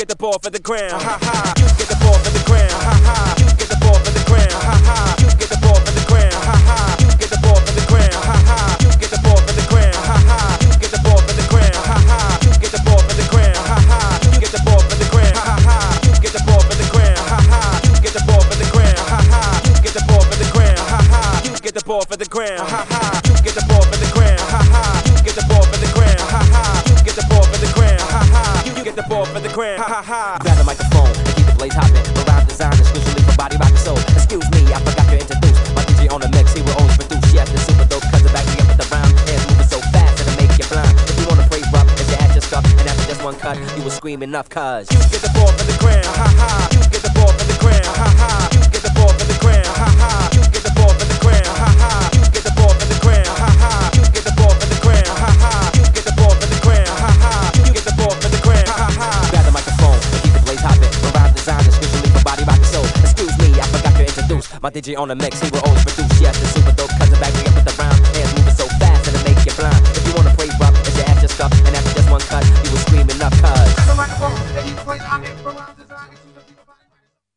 get the ball for the crown. Ha ha. You get the ball for the crown. Ha ha. You get the ball for the crown. Ha ha. You get the ball for the crown. Ha ha. You get the ball for the crown. Ha ha. You get the ball for the crown. Ha ha. You get the ball for the crown. Ha ha. You get the ball for the crown. Ha ha. You get the ball for the crown. Ha ha. You get the ball for the crown. Ha ha. You get the ball for the crown. Ha ha. You get the ball for the crown. Ha ha. You get the ball for the crown. Ha ha. You get the ball for the crown. Ha ha. You get the ball for the crown. Ha ha. You get the ball for the crown. Ha ha. You get the ball for the crown. Ha ha. Grab the microphone and keep the blaze hopping. Around design exclusively for body rock and soul. Excuse me, I forgot to introduce my DJ on the mix. He will always produce. Yes, the super dope cousin back me up with the rhyme. Hands moving so fast that'll make you blind. If you wanna praise rock, if you had your stuff and after just one cut, you will scream enough cuz you get the ball for the crown. Ha ha. You get the ball for the crown. Ha ha. You get the ball for the crown. Ha ha. You get the ball for the crown. Ha ha. You get the ball for the crown. Ha ha. You get the ball for the crown. Ha ha. You get the ball for the crown. Ha ha. You get the ball for the crown. Ha ha. grab the microphone and keep the blaze hopping. Around design exclusively for body rock and soul. Excuse me, I forgot to introduce my DJ on the mix. He will always produce. Yes, the super dope cousin back me up with the rhyme. Hands moving so fast that'll make you blind. If you wanna praise rock, if you add your stuff and after just one cut, you will scream enough cuz Grab the microphone and keep the blaze hopping. Around design.